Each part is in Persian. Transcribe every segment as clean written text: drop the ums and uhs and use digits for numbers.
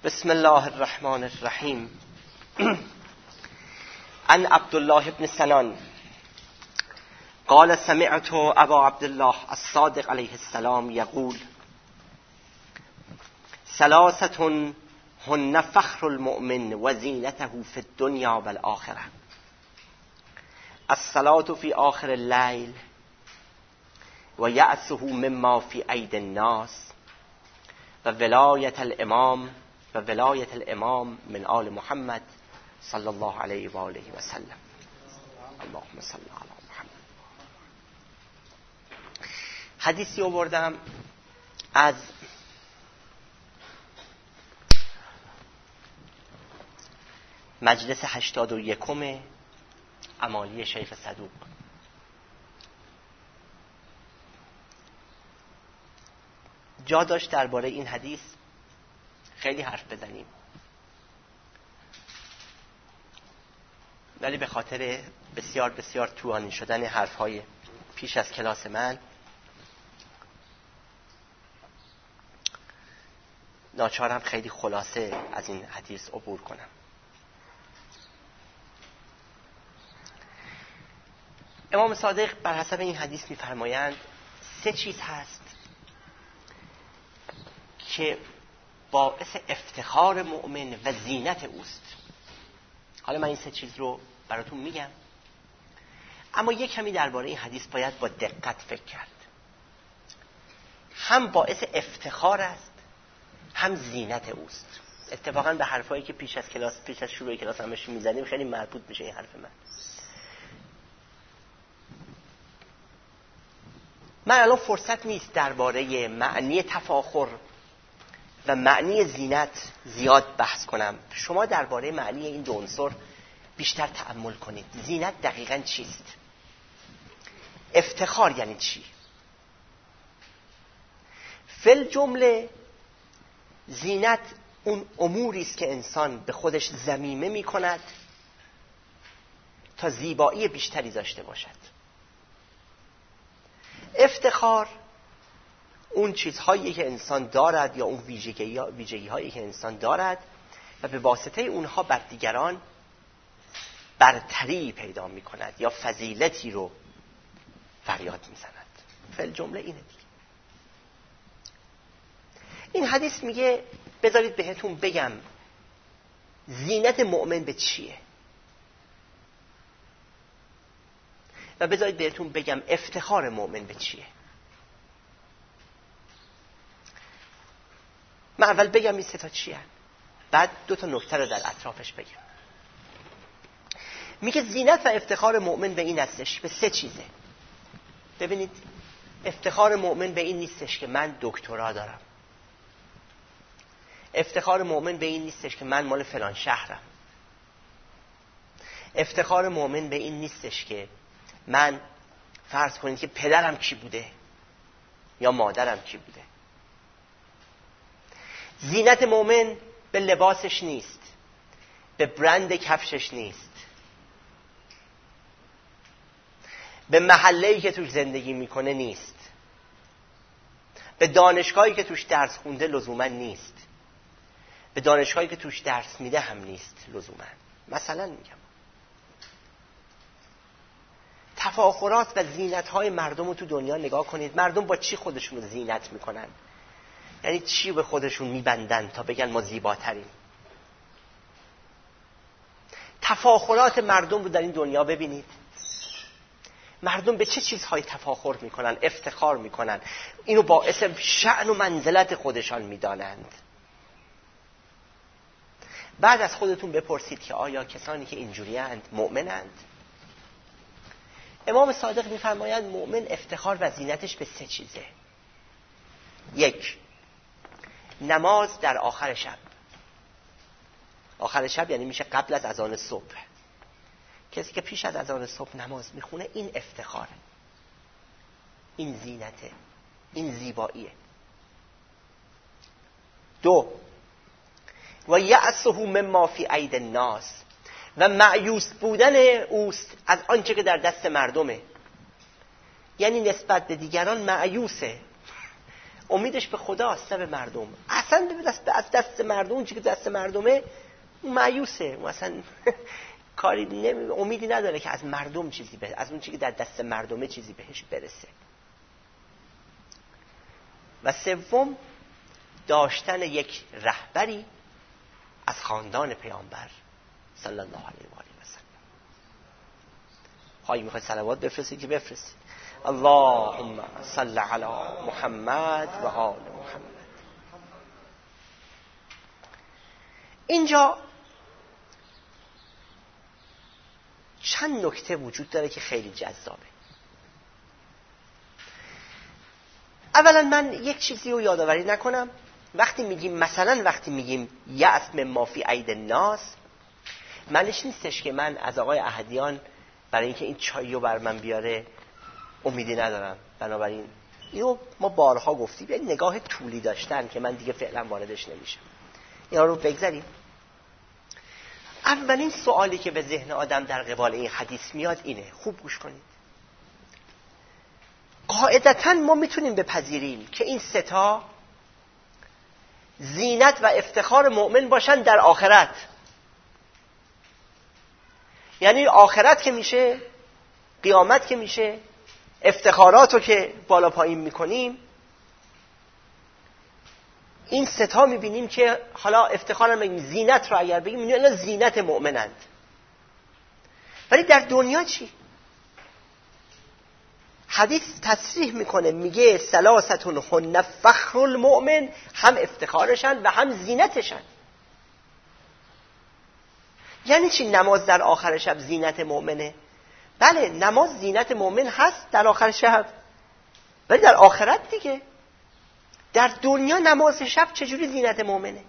بسم الله الرحمن الرحیم. عن عبد الله بن سنان قال سمعت ابا عبد الله الصادق علیه السلام یقول ثلاثة هن فخر المؤمن و زینته فی الدنیا و الآخرة: الصلاة فی آخر اللیل و یأسه مما فی ایدی الناس و ولایت الامام من آل محمد صلی الله علیه و آله و سلم. اللهم صل علی محمد. حدیثی آوردم از مجلس 81 امالی شیخ صدوق. جا داشت درباره این حدیث خیلی حرف بزنیم، ولی به خاطر بسیار بسیار طولانی شدن حرفهای پیش از کلاس من ناچارم خیلی خلاصه از این حدیث عبور کنم. امام صادق بر حسب این حدیث می‌فرمایند 3 چیز هست که باعث افتخار مؤمن و زینت اوست. حالا من این 3 چیز رو براتون میگم، اما یک کمی درباره این حدیث باید با دقت فکر کرد. هم باعث افتخار است، هم زینت اوست. اتفاقا به حرفایی که پیش از شروع کلاس همش میزنیم خیلی مربوط میشه این حرف من. من الان فرصت نیست درباره معنی تفاخر و معنی زینت زیاد بحث کنم. شما درباره معنی این دو عنصر بیشتر تأمل کنید. زینت دقیقاً چیست؟ افتخار یعنی چی؟ فل جمله زینت اون اموری است که انسان به خودش ضمیمه می کند تا زیبایی بیشتری داشته باشد. افتخار اون چیزهایی که انسان دارد یا اون ویژگی هایی که انسان دارد و به واسطه اونها بر دیگران برتری پیدا می کند یا فضیلتی رو فریاد می زند. فعل جمله اینه دیگه. این حدیث میگه بذارید بهتون بگم زینت مؤمن به چیه و بذارید بهتون بگم افتخار مؤمن به چیه. من اول بگم این 3 تا چیه، بعد 2 تا نکته رو در اطرافش بگم. میگه زینت و افتخار مؤمن به این هستش، به 3 چیزه. ببینید، افتخار مؤمن به این نیستش که من دکترا دارم. افتخار مؤمن به این نیستش که من مال فلان شهرم. افتخار مؤمن به این نیستش که من فرض کنید که پدرم کی بوده یا مادرم کی بوده. زینت مؤمن به لباسش نیست، به برند کفشش نیست، به محله‌ای که توش زندگی میکنه نیست، به دانشگاهی که توش درس خونده لزوما نیست، به دانشگاهی که توش درس میده هم نیست لزوما. مثلا میگم تفاخرات و زینت‌های مردم رو تو دنیا نگاه کنید. مردم با چی خودشون رو زینت میکنن؟ یعنی چی به خودشون میبندن تا بگن ما زیباتریم؟ تفاخرات مردم رو در این دنیا ببینید. مردم به چه چیزهای تفاخر میکنن، افتخار میکنن، اینو باعث شأن و منزلت خودشان میدانند. بعد از خودتون بپرسید که آیا کسانی که اینجوری اند مؤمنند؟ امام صادق میفرمایند مؤمن افتخار و زینتش به 3 چیزه. 1. نماز در آخر شب. آخر شب یعنی میشه قبل از اذان صبح. کسی که پیش از اذان صبح نماز میخونه این افتخاره، این زینته، این زیباییه. 2. و یأسه مما فی اید الناس، و مایوس بودن اوست از آنچه که در دست مردمه. یعنی نسبت به دیگران مایوسه. امیدش به خداست نه به مردم. اصلا از دست مردم، اون چیزی که دست مردمه مایوسه، اون اصلا کاری امیدی نداره که از مردم چیزی از اون چیزی که در دست مردمه چیزی بهش برسه. و سوم، داشتن یک رهبری از خاندان پیامبر صلی الله علیه و آله و سلم. خواهی میخواید صلوات بفرستید که بفرستید. اللهم صل علی محمد و آل محمد. اینجا چند نکته وجود داره که خیلی جذابه. اولا من یک چیزی رو یادآوری نکنم، وقتی میگیم یأس مما فی اید الناس، معنیش نیستش که من از آقای احدیان برای اینکه این چایی رو بر من بیاره امیدی ندارم. بنابراین اینو ما بارها گفتیم، یه نگاه طولی داشتن که من دیگه فعلا واردش نمیشم. اینا رو بگذاریم. اولین سوالی که به ذهن آدم در قبال این حدیث میاد اینه، خوب گوش کنید. قاعدتاً ما میتونیم بپذیریم که این ستا زینت و افتخار مؤمن باشن در آخرت. یعنی آخرت که میشه، قیامت که میشه، افتخاراتو که بالا پایین میکنیم، این ستا میبینیم که حالا افتخارم بگیم، زینت رو اگر بگیم اینا زینت مؤمنند. ولی در دنیا چی؟ حدیث تصریح میکنه، میگه ثلاثتون هن فخر المؤمن، هم افتخارشن و هم زینتشن. یعنی چی نماز در آخر شب زینت مؤمنه؟ بله، نماز زینت مؤمن هست در آخر شب، ولی در آخرت دیگه. در دنیا نماز شب چجوری زینت مؤمنه؟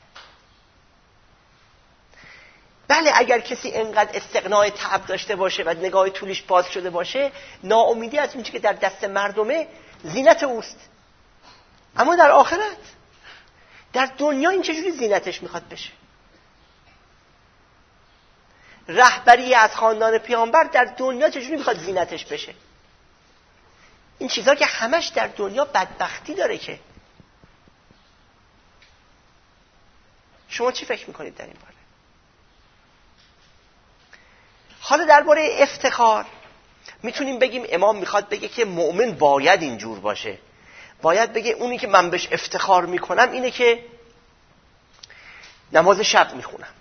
بله، اگر کسی انقدر استغنای تعب داشته باشه و نگاه طولش باز شده باشه، ناامیدی از اون چیزی که در دست مردمه زینت اوست. اما در آخرت، در دنیا این چجوری زینتش میخواد بشه؟ رهبری از خاندان پیامبر در دنیا چجوری میخواد زینتش بشه؟ این چیزها که همش در دنیا بدبختی داره. که شما چی فکر میکنید در این باره؟ حالا درباره افتخار میتونیم بگیم امام میخواد بگه که مؤمن باید اینجور باشه، باید بگه اونی که من بهش افتخار میکنم اینه که نماز شب میخونم.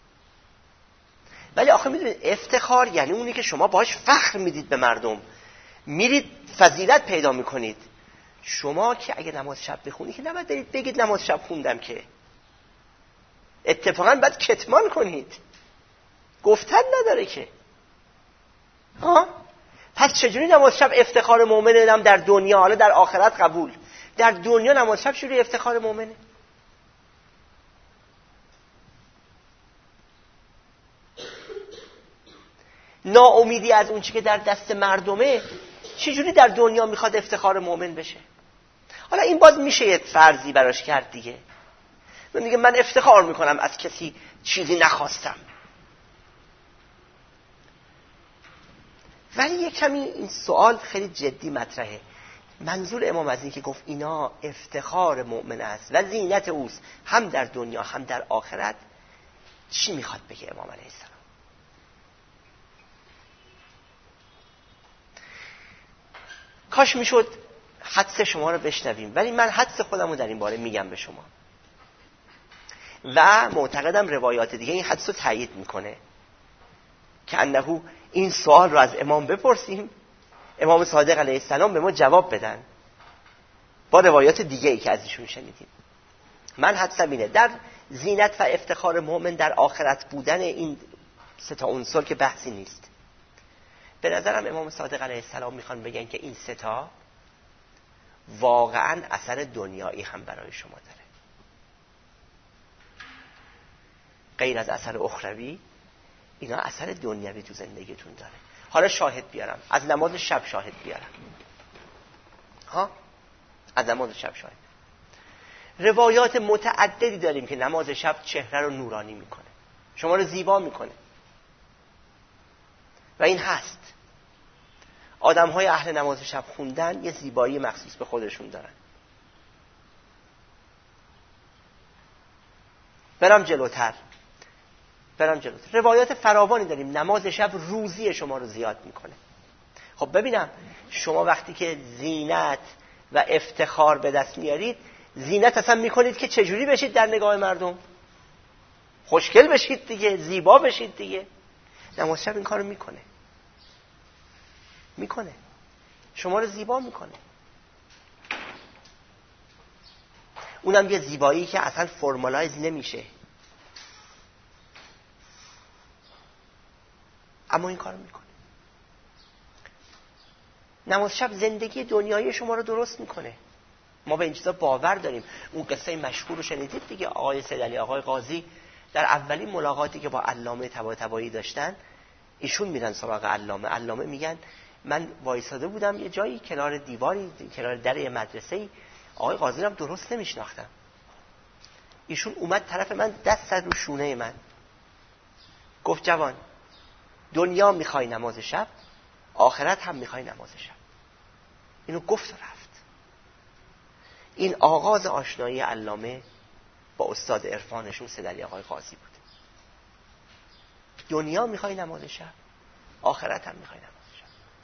ولی آخه میدونید افتخار یعنی اونی که شما باهاش فخر میدید به مردم، میرید فضیلت پیدا میکنید. شما که اگه نماز شب بخونی که نباید برید بگید نماز شب خوندم، که اتفاقا باید کتمان کنید، گفتن نداره که. پس چجوری نماز شب افتخار مؤمنه نم در دنیا، حالا در آخرت قبول، در دنیا نماز شب چجوری افتخار مؤمنه؟ ناامیدی از اون چی که در دست مردمه چجوری در دنیا میخواد افتخار مؤمن بشه؟ حالا این باز میشه یه فرضی براش کرد دیگه. من میگم من افتخار میکنم از کسی چیزی نخواستم. ولی یک کمی این سوال خیلی جدی مطرحه. منظور امام از این که گفت اینا افتخار مؤمن است و زینت اوست هم در دنیا هم در آخرت، چی میخواد بگه امام علیه السلام؟ کاش میشد حدس شما رو بشنویم، ولی من حدس خودم رو در این باره میگم به شما و معتقدم روایات دیگه این حدس رو تایید میکنه که انه این سوال رو از امام بپرسیم، امام صادق علیه السلام به ما جواب بدن با روایات دیگه ای که از ایشون شنیدیم. من حدسم اینه در زینت و افتخار مؤمن در آخرت بودن این سه تا عنصر که بحثی نیست. به نظرم امام صادق علیه السلام میخوان بگن که این سه تا واقعا اثر دنیایی هم برای شما داره، غیر از اثر اخروی. اینا اثر دنیوی تو زندگیتون داره. حالا شاهد بیارم، از نماز شب شاهد بیارم. از نماز شب شاهد. روایات متعددی داریم که نماز شب چهره رو نورانی میکنه، شما رو زیبا میکنه و این هست. آدم‌های اهل نماز شب خوندن یه زیبایی مخصوص به خودشون دارن. برم جلوتر. روایات فراوانی داریم نماز شب روزی شما رو زیاد میکنه. خب ببینم شما وقتی که زینت و افتخار به دست میارید، زینت اصلا میکنید که چجوری بشید در نگاه مردم؟ خوشگل بشید دیگه، زیبا بشید دیگه. نماز شب این کارو میکنه. شما رو زیبا میکنه. اونم یه زیبایی که اصلا فرمالایز نمیشه، اما این کارو میکنه. نماز شب زندگی دنیایی شما رو درست میکنه. ما به این چیزا باور داریم. اون قصه مشهور رو شنیدید دیگه، آقای سیدعلی آقای قاضی در اولین ملاقاتی که با علامه طباطبایی داشتن، ایشون میرن سراغ علامه میگن من وایساده بودم یه جایی کنار دیواری، کنار در یه مدرسه‌ای، آقای قاضی رو درست نمیشناختم. ایشون اومد طرف من، دست زد رو شونه من، گفت جوان، دنیا میخوای نماز شب، آخرت هم میخوای نماز شب. اینو گفت و رفت. این آغاز آشنایی علامه با استاد عرفانشون سیدعلی آقای قاضی بود. دنیا میخوای نماز شب، آخرت هم میخوای نماز شب.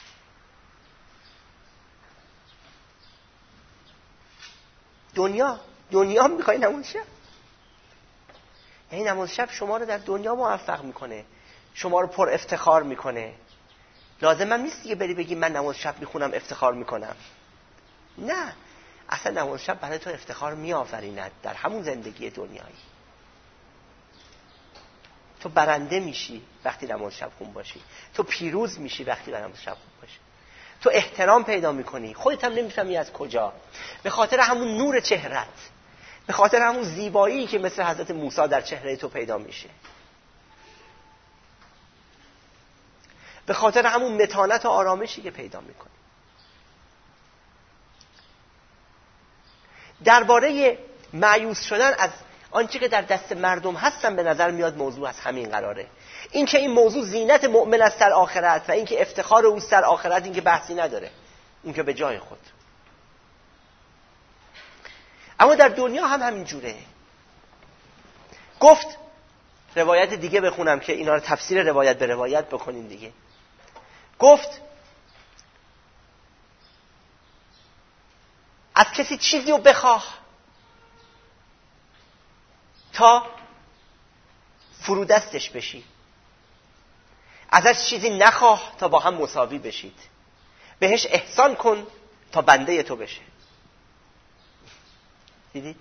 دنیا میخوای نماز شب. یعنی نماز شب شما رو در دنیا موفق میکنه، شما رو پر افتخار میکنه. لازم هم نیست دیگه بری بگی من نماز شب میخونم افتخار میکنم. نه، اصلا نماز شب برای تو افتخار میآفریند در همون زندگی دنیایی. تو برنده میشی وقتی نماز شب خون باشی، تو پیروز میشی وقتی نماز شب خون باشی، تو احترام پیدا میکنی، خودت هم نمیفهمی از کجا، به خاطر همون نور چهرت، به خاطر همون زیبایی که مثل حضرت موسی در چهره تو پیدا میشه، به خاطر همون متانت و آرامشی که پیدا میکنی. درباره مایوس شدن از آنچه که در دست مردم هستن به نظر میاد موضوع از همین قراره. این که این موضوع زینت مؤمن است در آخرت و این که افتخار اوست در آخرت، این که بحثی نداره، این که به جای خود. اما در دنیا هم همین جوره. گفت، روایت دیگه بخونم که اینا رو تفسیر روایت به روایت بکنین دیگه. گفت از کسی چیزی رو بخواه تا فرودستش بشی، ازش چیزی نخواه تا با هم مساوی بشید، بهش احسان کن تا بنده تو بشه. دیدید؟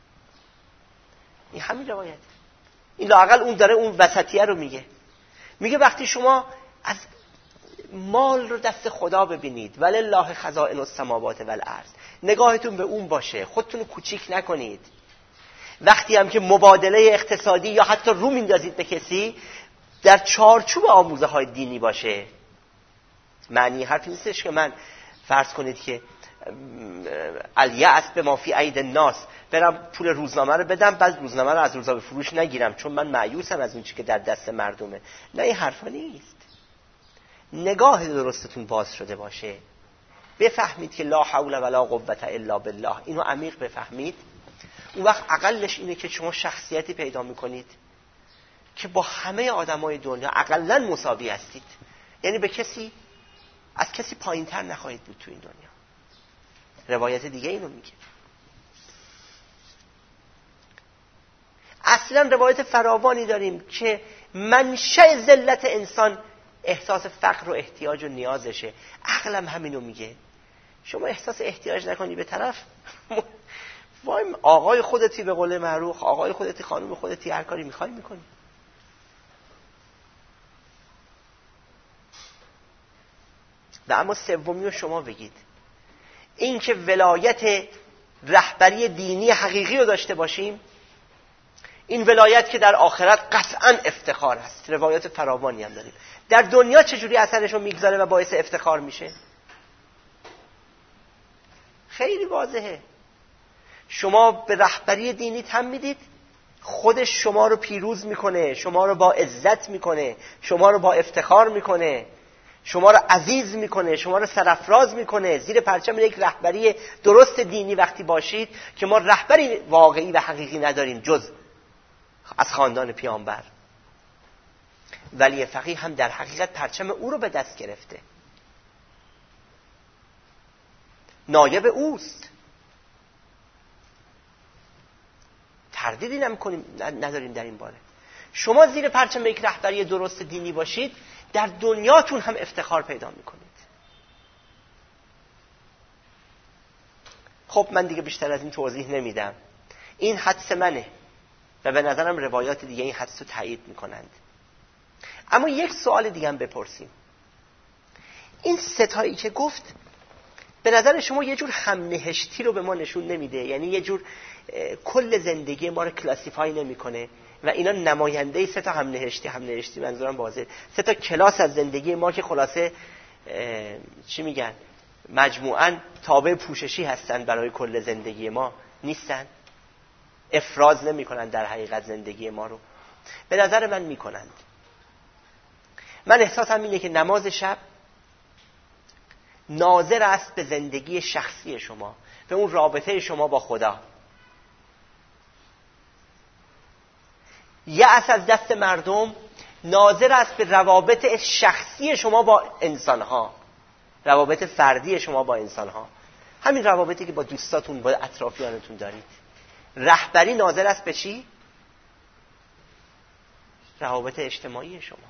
این همین روایت. این لااقل اون داره اون وسطیه رو میگه وقتی شما از مال رو دست خدا ببینید، ولله خزائن السماوات والارض، نگاهتون به اون باشه، خودتون رو کوچیک نکنید. وقتی هم که مبادله اقتصادی یا حتی رو میندازید به کسی، در چارچوب آموزه های دینی باشه. معنی حرفی نیستش که من فرض کنید که الیأس به ما فی اید الناس، برم پول روزنامه رو بدم بعد روزنامه رو از روزنامه فروش نگیرم چون من مایوسم از اون چیزی که در دست مردمه. نه، این حرفا نیست. نگاه درستتون باز شده باشه، بفهمید که لا حول ولا قوة الا بالله، اینو عمیق بفهمید. اون وقت اقلش اینه که شما شخصیتی پیدا میکنید که با همه آدمای دنیا اقلن مساوی هستید. یعنی از کسی پایین‌تر نخواهید بود تو این دنیا. روایت دیگه اینو میگه. اصلا روایت فراوانی داریم که منشأ ذلت انسان احساس فقر و احتیاج و نیازشه. عقلم همینو میگه. شما احساس احتیاج نکنی به طرف، وای آقای خودتی، به قول معروف آقای خودتی، خانم خودتی، هر کاری میخوای میکنی. و اما سومی رو شما بگید، این که ولایت رهبری دینی حقیقی رو داشته باشیم، این ولایت که در آخرت قطعا افتخار است. روایات فراوانی هم داریم. در دنیا چجوری اثرش رو میگذاره و باعث افتخار میشه؟ خیلی واضحه. شما به رهبری دینی تن میدید، خودش شما رو پیروز میکنه، شما رو با عزت میکنه، شما رو با افتخار میکنه، شما رو عزیز میکنه، شما رو سرافراز میکنه. زیر پرچم یک رهبری درست دینی وقتی باشید، که ما رهبری واقعی و حقیقی نداریم جز از خاندان پیامبر. ولی فقیه هم در حقیقت پرچم او رو به دست گرفته، نایب اوست. تردیدی نداریم در این باره. شما زیر پرچم یک رهبری درست دینی باشید، در دنیاتون هم افتخار پیدا میکنید. خب من دیگه بیشتر از این توضیح نمیدم. این حدس منه و به نظرم روایات دیگه این حدس رو تایید میکنند. اما یک سوال دیگه هم بپرسیم. این ستایی که گفت به نظر شما یه جور همنهشتی رو به ما نشون نمیده؟ یعنی یه جور کل زندگی ما رو کلاسیفای نمیکنه و اینا نماینده سه تا همنهشتی منظورم واضحه، سه تا کلاس از زندگی ما که خلاصه چی میگن مجموعاً تابع پوششی هستن برای کل زندگی ما نیستن؟ افراز نمیکنن در حقیقت زندگی ما رو؟ به نظر من میکنند. من احساسم اینه که نماز شب ناظر است به زندگی شخصی شما، به اون رابطه شما با خدا. یأس از دست مردم ناظر است به روابط شخصی شما با انسانها، روابط فردی شما با انسانها، همین روابطی که با دوستاتون با اطرافیانتون دارید. رهبری ناظر است به چی؟ روابط اجتماعی شما.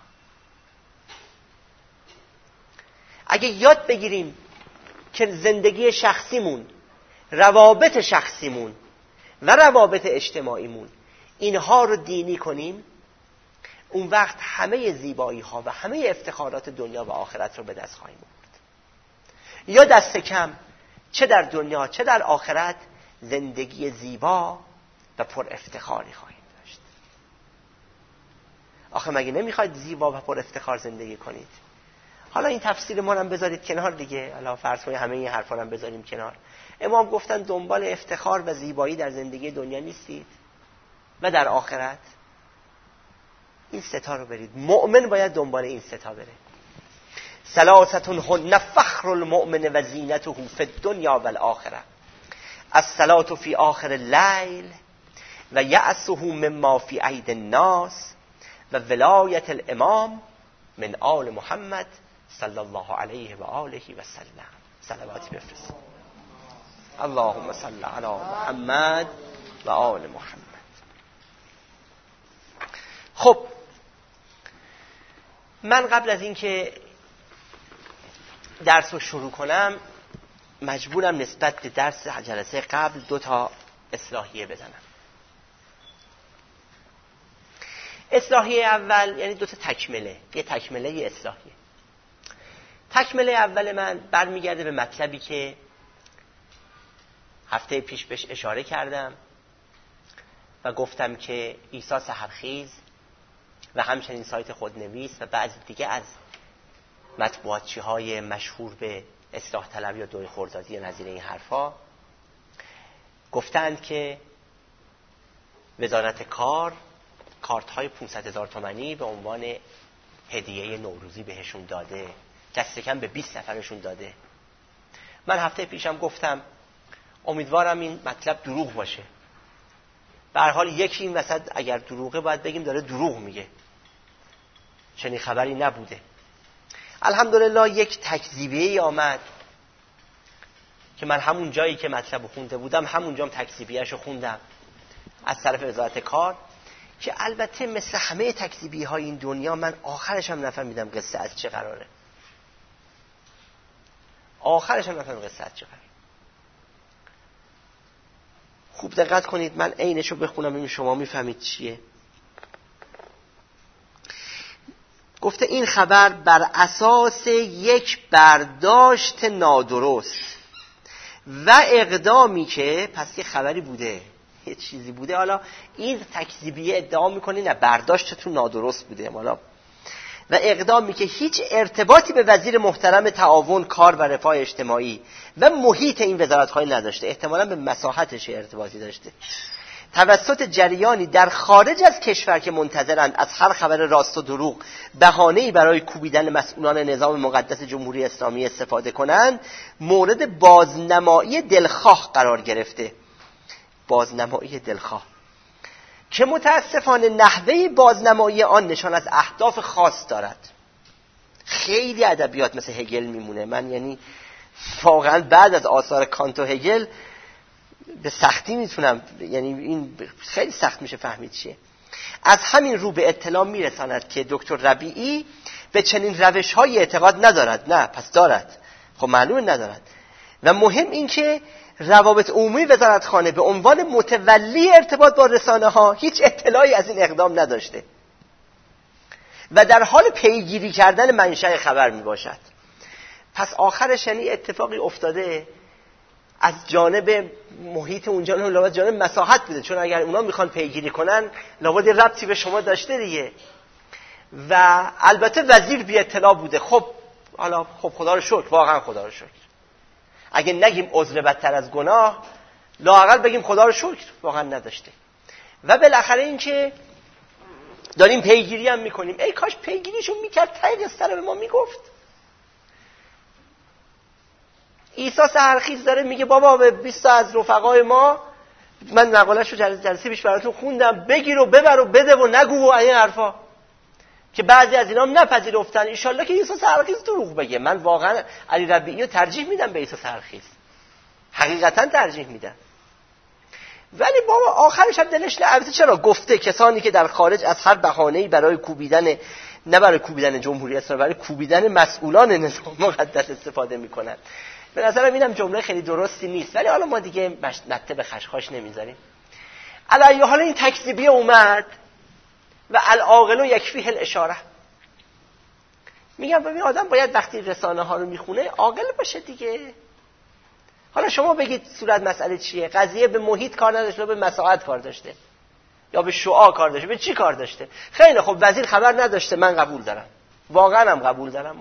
اگه یاد بگیریم که زندگی شخصیمون، روابط شخصیمون و روابط اجتماعیمون اینها رو دینی کنیم، اون وقت همه زیبایی ها و همه افتخارات دنیا و آخرت رو به دست خواهیم آورد. یا دست کم چه در دنیا چه در آخرت زندگی زیبا و پر افتخاری خواهیم داشت. آخه مگه نمیخواید زیبا و پر افتخار زندگی کنید؟ حالا این تفسیر ما رو هم بذارید کنار دیگه. حالا فرض کنید همه این حرفا رو هم بذاریم کنار. امام گفتن دنبال افتخار و زیبایی در زندگی دنیا نیستید و در آخرت این ستا رو برید. مؤمن باید دنبال این ستا بره. ثلاثه هن فخر المؤمن و زینته فی الدنیا و الاخره: الصلاة فی آخر اللیل و یأسه مما فی اید الناس و ولایت الامام من آل محمد صلی الله علیه و آله و سلم. صلواتی بفرست. اللهم صل علی محمد و آل محمد. خب من قبل از اینکه درس رو شروع کنم مجبورم نسبت به درس جلسه قبل 2 تا اصلاحیه بزنم. اصلاحیه اول یعنی 2 تا تکمله، یه تکمله یه اصلاحیه. تکمله اول من برمیگرده به مطلبی که هفته پیش بهش اشاره کردم و گفتم که عیسی سحرخیز و همچنین سایت خودنویس و بعضی دیگه از مطبوعاتچی های مشهور به اصلاح طلب یا دوی خوردادی یا نظیر این حرفا گفتند که وزارت کار کارت های 500,000 تومانی به عنوان هدیه نوروزی بهشون داده، دست کم به 20 نفرشون داده. من هفته پیشم گفتم امیدوارم این مطلب دروغ باشه. به هر حال یکی این وسط اگر دروغه باید بگیم داره دروغ میگه، چنین خبری نبوده. الحمدلله یک تکذیبیه آمد که من همون جایی که مطلب خونده بودم همونجا هم تکذیبیه‌شو خوندم از طرف وزارت کار، که البته مثل همه تکذیبی‌های این دنیا من آخرش هم نفهمیدم قصه از چه قراره. خوب دقت کنید، من عینشو بخونم این شما میفهمید چیه. گفته این خبر بر اساس یک برداشت نادرست و اقدامی که پس یه خبری بوده، یه چیزی بوده، حالا این تکذیبیه ادعا میکنه نه برداشتتون نادرست بوده، حالا و اقدامی که هیچ ارتباطی به وزیر محترم تعاون کار و رفاه اجتماعی و محیط این وزارت‌های نداشته، احتمالاً به مساحتش ارتباطی داشته، توسط جریانی در خارج از کشور که منتظرند از هر خبر راست و دروغ بهانه‌ای برای کوبیدن مسئولان نظام مقدس جمهوری اسلامی استفاده کنند، مورد بازنمایی دلخواه قرار گرفته. بازنمایی دلخواه که متاسفانه نحوه بازنمایی آن نشان از اهداف خاص دارد. خیلی ادبیات مثل هگل میمونه. من یعنی واقعا بعد از آثار کانت و هگل به سختی میتونم، یعنی این خیلی سخت میشه فهمید چیه. از همین رو به اطلاع میرساند که دکتر ربیعی به چنین روش‌های اعتقاد ندارد. نه، پس دارد. خب معلومه ندارد. و مهم این که روابط عمومی وزارتخانه به عنوان متولی ارتباط با رسانه‌ها هیچ اطلاعی از این اقدام نداشته و در حال پیگیری کردن منشأ خبر میباشد. پس آخرش یعنی اتفاقی افتاده از جانب محیط اونجا، لابد جانب مساحت بوده، چون اگر اونا میخوان پیگیری کنن لابد ربطی به شما داشته دیگه. و البته وزیر بی اطلاع بوده. خب حالا خب خدا رو شکر، واقعا خدا رو شکر. اگه نگیم عذر بدتر از گناه، لااقل بگیم خدا رو شکر واقعا نداشته. و بالاخره این که داریم پیگیری هم میکنیم، ای کاش پیگیریشو میکرد، ته قصه رو به ما میگفت. عیسی سحرخیز داره میگه بابا به 20 تا از رفقای ما، من مقاله‌شو جلسه پیش براتون خوندم، بگیر و ببر و بده و نگو و این حرفا، که بعضی از اینا هم نپذیرفتن. ان شاءالله که عیسی سحرخیز دروغ بگه. من واقعا علی ربیعی رو ترجیح میدم به عیسی سحرخیز، حقیقتا ترجیح میدم. ولی بابا آخرش هم دلش نه. چرا گفته کسانی که در خارج از هر بهانه‌ای برای کوبیدن، نه برای کوبیدن جمهوری اسلامی، برای کوبیدن مسئولان نظام مقدس استفاده میکنن. به نظرم اینم جمله خیلی درستی نیست، ولی حالا ما دیگه نته به خشخاش نمیذاریم. علی حالا این تکذیبیه اومد و العاقل یکفیه الاشاره. میگم ببین آدم باید وقتی رسانه ها رو میخونه عاقل باشه دیگه. حالا شما بگید صورت مسئله چیه؟ قضیه به محیط کار نداشته، به مساحت کار داشته، یا به شعاع کار داشته، به چی کار داشته؟ خیلی خب وزیر خبر نداشته، من قبول دارم، واقعا هم قبول دارم،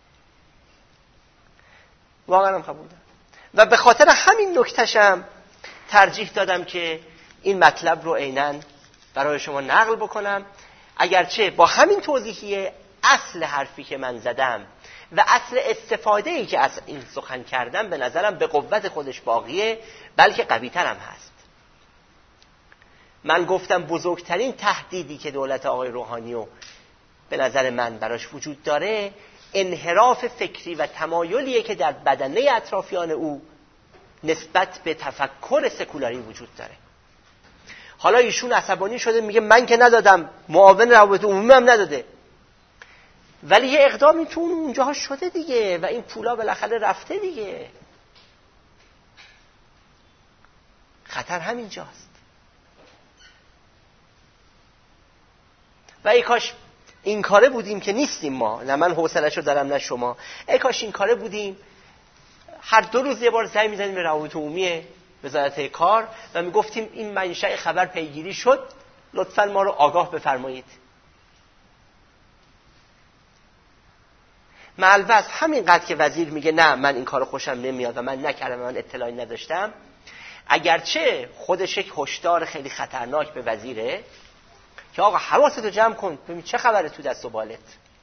واقعا هم قبول دارم. و به خاطر همین نکتهشم ترجیح دادم که این مطلب رو عیناً برای شما نقل بکنم، اگرچه با همین توضیحیه اصل حرفی که من زدم و اصل استفاده‌ای که از این سخن کردم به نظرم به قوت خودش باقیه، بلکه قوی‌تر هم هست. من گفتم بزرگترین تهدیدی که دولت آقای روحانی و به نظر من براش وجود داره انحراف فکری و تمایلیه که در بدنه اطرافیان او نسبت به تفکر سکولاری وجود داره. حالا ایشون عصبانی شده میگه من که ندادم، معاون روابط عمومی هم نداده، ولی یه اقدامی تو اونجاها شده دیگه و این پولا بالاخره رفته دیگه. خطر همینجاست. و ای کاش این کاره بودیم که نیستیم ما، نه من حوصله‌شو دارم نه شما، ای کاش این کاره بودیم هر 2 روز یه بار زنگ می‌زدیم به روابط عمومی وزارت کار و میگفتیم این منشأ خبر پیگیری شد، لطفاً ما رو آگاه بفرمایید. معلوض همینقدر که وزیر میگه نه من این کارو خوشم نمیاد و من نکردم، من اطلاعی نداشتم، اگرچه خودش یک هشدار خیلی خطرناک به وزیره که آقا حواستو جمع کن ببین چه خبره تو دست و بالت.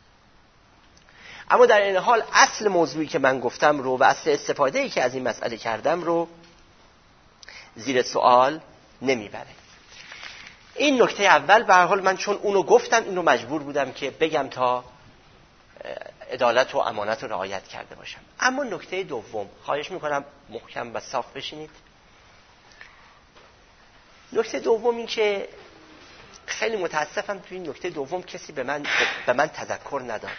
اما در این حال اصل موضوعی که من گفتم رو و اصل استفاده‌ای که از این مسئله کردم رو زیر سوال نمیبره. این نکته اول. به هر حال من چون اونو گفتم اینو مجبور بودم که بگم تا عدالت و امانت رو رعایت کرده باشم. اما نکته دوم، خواهش میکنم محکم و صاف بشینید. نکته دوم این که خیلی متاسفم توی این نکته دوم کسی به من تذکر نداد.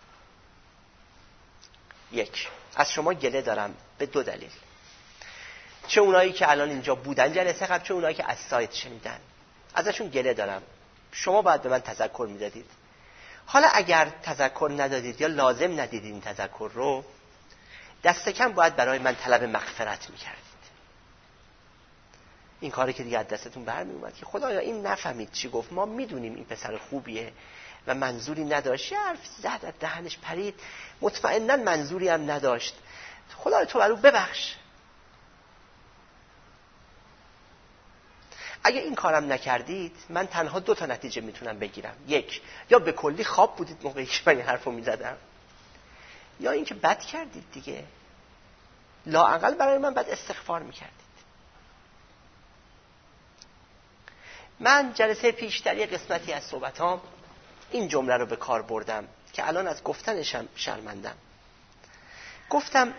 یک، از شما گله دارم به 2 دلیل. چه اونایی که الان اینجا بودن جلسه قبل، چه اونایی که از سایت شنیدن، ازشون گله دارم. شما باید به من تذکر میدادید. حالا اگر تذکر ندادید یا لازم ندیدید این تذکر رو، دست کم باید برای من طلب مغفرت میکردید. این کاری که دیگه از دستتون برمی اومد که خدایا این نفهمید چی گفت، ما میدونیم این پسر خوبیه و منظوری نداشت، یه حرف زد از دهنش پرید، مطمئناً منظوری هم نداشت، خدایا تو برو ببخش. اگه این کارم نکردید من تنها 2 تا نتیجه میتونم بگیرم. یک، یا به کلی خواب بودید موقعی که من این حرفو میزدم، یا اینکه بد کردید دیگه، لااقل برای من بعد استغفار میکردید. من جلسه پیش در یک قسمتی از صحبتام این جمله رو به کار بردم که الان از گفتنشم شرمندم. گفتم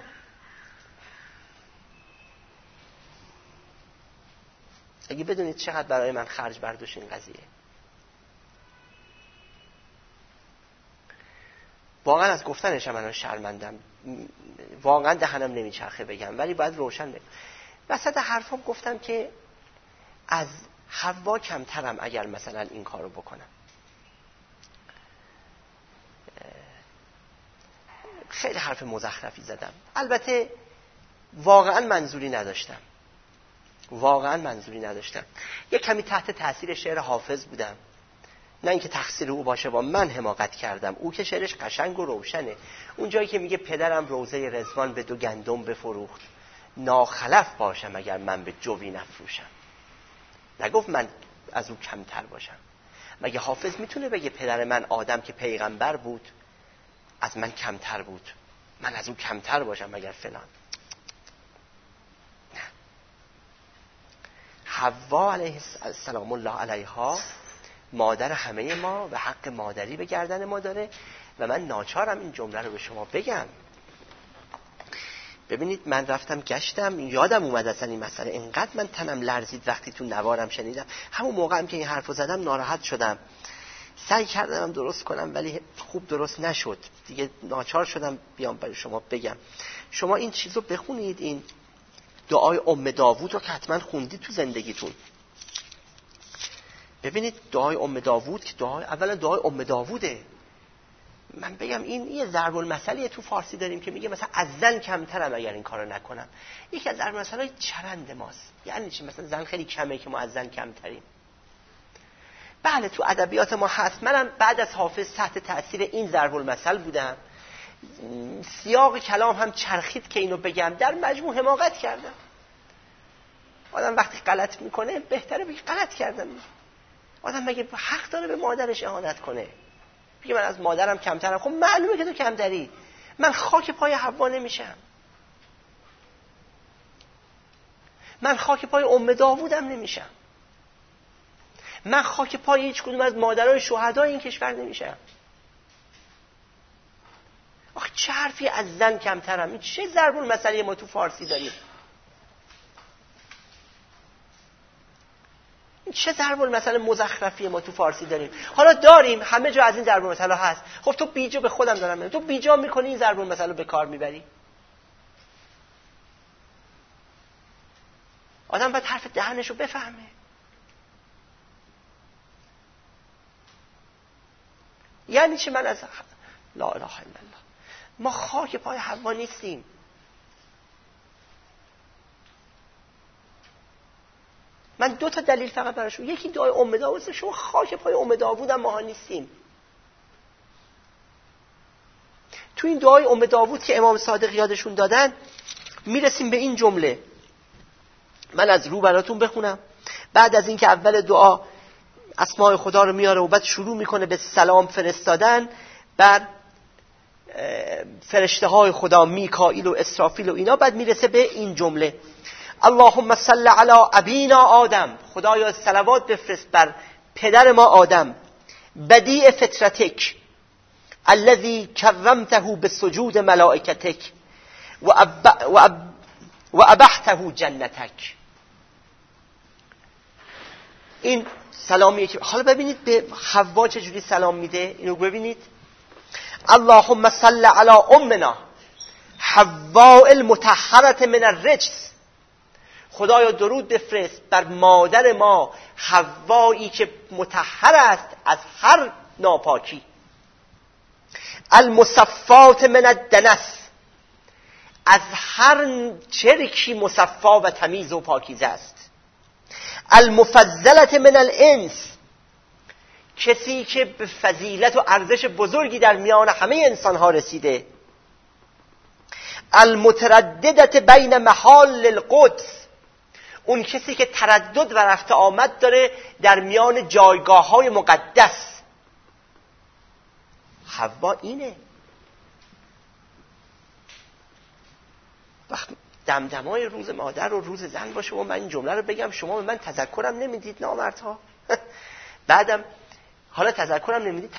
اگه بدونید چقدر برای من خرج برداشت این قضیه، واقعا از گفتنشم الان شرمندم، واقعا دهنم نمیچرخه بگم، ولی باید روشن بگم. وسط حرفام گفتم که از حوا کمترم اگر مثلا این کارو بکنم. خیلی حرف مزخرفی زدم. البته واقعا منظوری نداشتم. یک کمی تحت تاثیر شعر حافظ بودم. نه اینکه تقصیر او باشه، با من حماقت کردم. او که شعرش قشنگ و روشنه. اون جایی که میگه پدرم روزه رضوان به 2 گندم بفروخت، ناخلف باشم اگر من به جوی نفروشم. نگفت من از او کمتر باشم. مگه حافظ میتونه بگه پدر من آدم که پیغمبر بود از من کمتر بود، من از او کمتر باشم مگر فلان؟ نه. حوا علیه السلام الله علیها مادر همه ما و حق مادری به گردن ما داره و من ناچارم این جمله رو به شما بگم. ببینید من رفتم گشتم، یادم اومد اصلا این مسئله، اینقدر من تنم لرزید وقتی تو نوارم شنیدم. همون موقع هم که این حرفو زدم ناراحت شدم، سعی کردم درست کنم ولی خوب درست نشد دیگه، ناچار شدم بیام برای شما بگم. شما این چیزو بخونید، این دعای ام داوود رو که حتما خوندید تو زندگیتون. ببینید دعای ام داوود که اولا دعای ام داووده. من بگم این یه ضرب المثلی تو فارسی داریم که میگه مثلا از زن کمترم اگر این کارو نکنم. یکی از ضرب المثل‌های چرند ماست. یعنی چی؟ مثلا زن خیلی کمه که ما از زن کمتریم. بله تو ادبیات ما هست. منم بعد از حافظ تحت تاثیر این ضرب المثل بودم. سیاق کلام هم چرخید که اینو بگم، در مجموع حماقت کردم. آدم وقتی غلط میکنه بهتره بگه غلط کردم. آدم مگه حق داره به مادرش اهانت کنه؟ بگه من از مادرم کمترم. خب معلومه که تو کمتری. من خاک پای حوا نمیشم. من خاک پای ام داوودم نمیشم. من خاک پای هیچ کدوم از مادرای شهدای این کشور نمیشم. آخه چه حرفی از زن کمترم؟ این چه ضرب المثلی ما تو فارسی داریم؟ این چه ضرب المثل مزخرفی ما تو فارسی داریم؟ حالا داریم، همه جا از این ضرب المثل ها هست. خب تو بیجا، به خودم دارم میگم، تو بیجا میکنی این ضرب المثل رو به کار میبری. آدم باید حرف دهنش رو بفهمه. یعنی چه من از لا اله الا الله، ما خاک پای حوا نیستیم. من 2 تا دلیل فقط براشون. یکی دعای ام داوود، شما خاک پای ام داوود هم ما نیستیم. تو این دعای ام داوود که امام صادق یادشون دادن میرسیم به این جمله. من از رو براتون بخونم. بعد از اینکه اول دعا اسماء خدا رو میاره و بعد شروع میکنه به سلام فرستادن بر فرشته های خدا میکائیل و اسرافیل و اینا، بعد میرسه به این جمله: اللهم صل علی ابینا آدم، خدایا صلوات بفرست بر پدر ما آدم، بدیع فطرتک الذی کرمته بسجود ملائکتک و ابحته جنتک. این سلامیه که حالا ببینید به حوا چجوری سلام میده. اینو ببینید: اللهم صل علی امنا حوا المطهره من الرجس، خدایا درود بفرست بر مادر ما حوایی که مطهر است از هر ناپاکی، المصفات من الدنس، از هر چرکی مصفا و تمیز و پاکیزه است، المفضلة من الانس، کسی که به فضیلت و ارزش بزرگی در میان همه انسان ها رسیده، المترددة بین محال القدس، اون کسی که تردد و رفت آمد داره در میان جایگاه های مقدس. حوا اینه. وقت دمدمای روز مادر و روز زن باشه و من این جمله رو بگم، شما به من تذکرم نمیدید نامردها. بعدم حالا تذکرم نمیدی